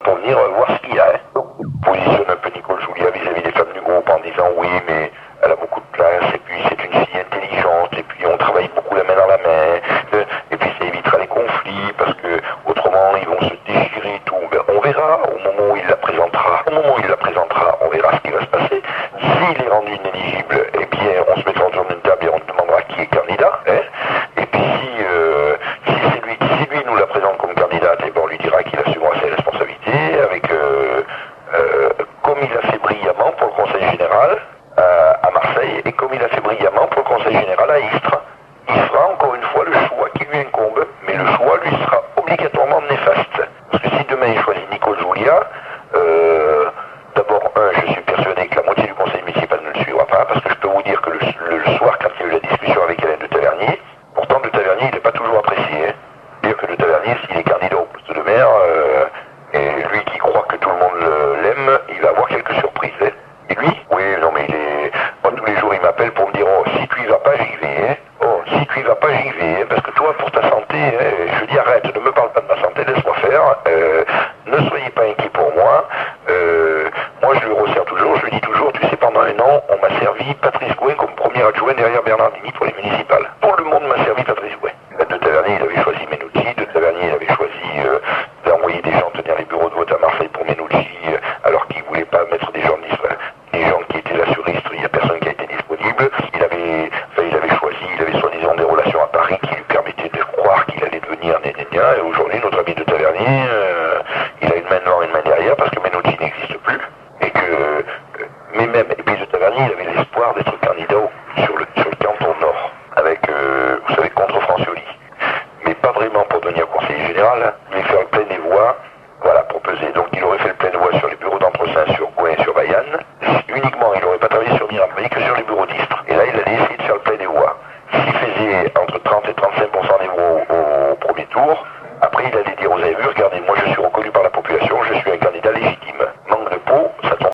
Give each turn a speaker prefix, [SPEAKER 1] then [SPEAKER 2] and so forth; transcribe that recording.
[SPEAKER 1] faut venir voir ce qu'il y a. Donc, positionne un peu Nicole Julia vis-à-vis des femmes du groupe en disant oui, mais elle a beaucoup de place, et puis c'est une fille intelligente, et puis on travaille beaucoup la main dans la main, et puis ça évitera les conflits, parce que autrement ils vont se déchirer et tout. Ben, on verra au moment où il la présentera. Au moment où il la présentera, on verra ce qui va se passer. S'il est rendu inéligible, eh bien on se mettra autour d'une table et on demandera qui est candidat. Hein, et puis si lui nous la présente comme candidate, eh ben on lui dira qu'il assumera ses responsabilités, avec comme il a fait brillamment pour le Conseil général à Marseille, et comme il a fait brillamment pour le Conseil général à Istres. Il fera encore une fois le choix qui lui incombe, mais le choix lui sera obligatoirement néfaste. Parce que si demain il choisit Nicole Julia, d'abord, je suis persuadé que la moitié du conseil municipal ne le suivra pas, parce que je peux vous dire que le soir, quand il y a eu la discussion avec Hélène de Tavernier, pourtant de Tavernier, il n'est pas toujours apprécié. Hein. Dire que de Tavernier, s'il est candidat au poste de maire, et lui qui croit que tout le monde l'aime, il va avoir quelques surprises. Hein. Et lui, oui, non mais moi tous les jours il m'appelle pour me dire, oh, si tu y vas pas, j'y vais. Hein. Oh, si tu y vas pas, j'y vais. Hein, parce que toi, pour ta santé,